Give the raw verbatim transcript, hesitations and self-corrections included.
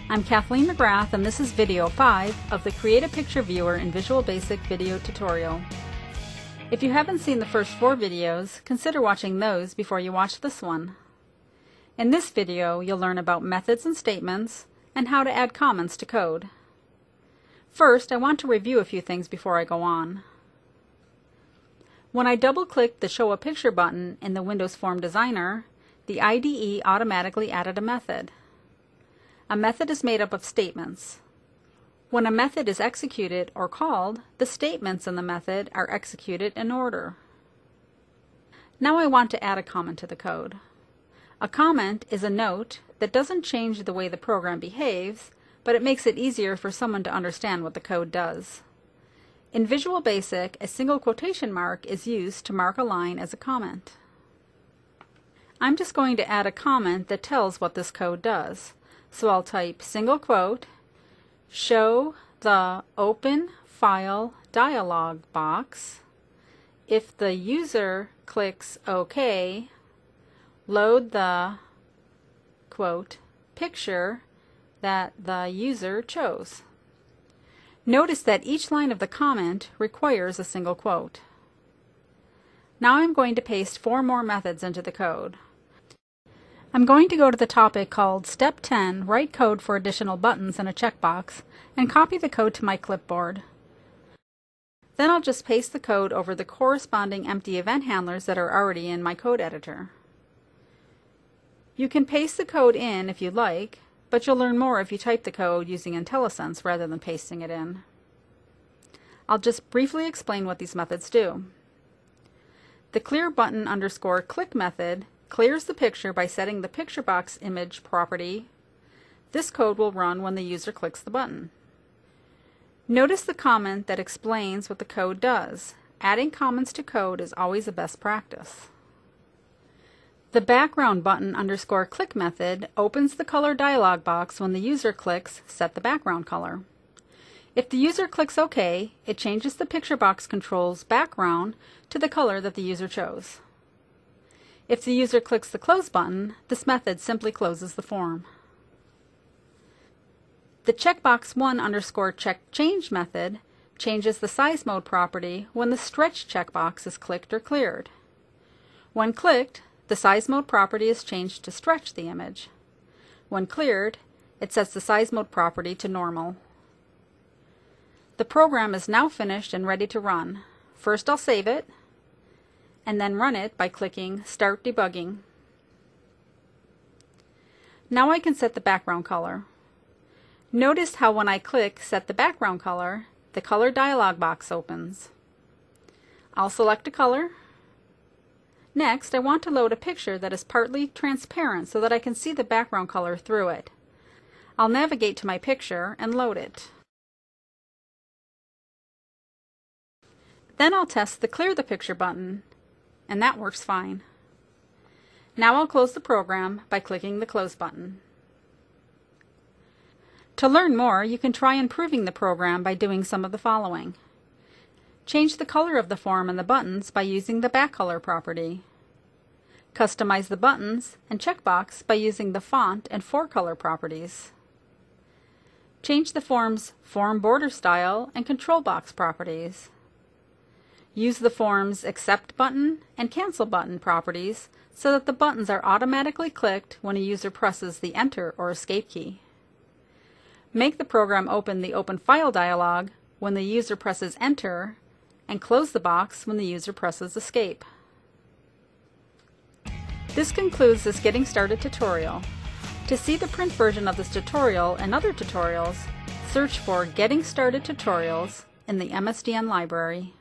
I'm Kathleen McGrath, and this is video five of the Create a Picture Viewer in Visual Basic video tutorial. If you haven't seen the first four videos, consider watching those before you watch this one. In this video, you'll learn about methods and statements and how to add comments to code. First, I want to review a few things before I go on. When I double-click the Show a Picture button in the Windows Form Designer, the I D E automatically added a method. A method is made up of statements. When a method is executed or called, the statements in the method are executed in order. Now I want to add a comment to the code. A comment is a note that doesn't change the way the program behaves, but it makes it easier for someone to understand what the code does. In Visual Basic, a single quotation mark is used to mark a line as a comment. I'm just going to add a comment that tells what this code does. So I'll type single quote, show the open file dialog box. If the user clicks OK, load the quote picture that the user chose. Notice that each line of the comment requires a single quote. Now I'm going to paste four more methods into the code. I'm going to go to the topic called Step ten, Write Code for Additional Buttons and a Checkbox, and copy the code to my clipboard. Then I'll just paste the code over the corresponding empty event handlers that are already in my code editor. You can paste the code in if you like, but you'll learn more if you type the code using IntelliSense rather than pasting it in. I'll just briefly explain what these methods do. The clear button underscore click method clears the picture by setting the picture box image property. This code will run when the user clicks the button. Notice the comment that explains what the code does. Adding comments to code is always a best practice. The background button underscore click method opens the color dialog box when the user clicks Set the Background Color. If the user clicks OK, it changes the picture box control's background to the color that the user chose. If the user clicks the Close button, this method simply closes the form. The checkbox one underscore check change method changes the size mode property when the stretch checkbox is clicked or cleared. When clicked, the size mode property is changed to stretch the image. When cleared, it sets the size mode property to normal. The program is now finished and ready to run. First I'll save it, and then run it by clicking Start Debugging. Now I can set the background color. Notice how when I click Set the Background Color, the color dialog box opens. I'll select a color. Next, I want to load a picture that is partly transparent so that I can see the background color through it. I'll navigate to my picture and load it. Then I'll test the Clear the Picture button, and that works fine. Now I'll close the program by clicking the Close button. To learn more, you can try improving the program by doing some of the following. Change the color of the form and the buttons by using the back color property. Customize the buttons and checkbox by using the font and forecolor properties. Change the form's form border style and control box properties. Use the form's Accept button and Cancel button properties so that the buttons are automatically clicked when a user presses the Enter or Escape key. Make the program open the Open File dialog when the user presses Enter and close the box when the user presses Escape. This concludes this Getting Started tutorial. To see the print version of this tutorial and other tutorials, search for Getting Started Tutorials in the M S D N library.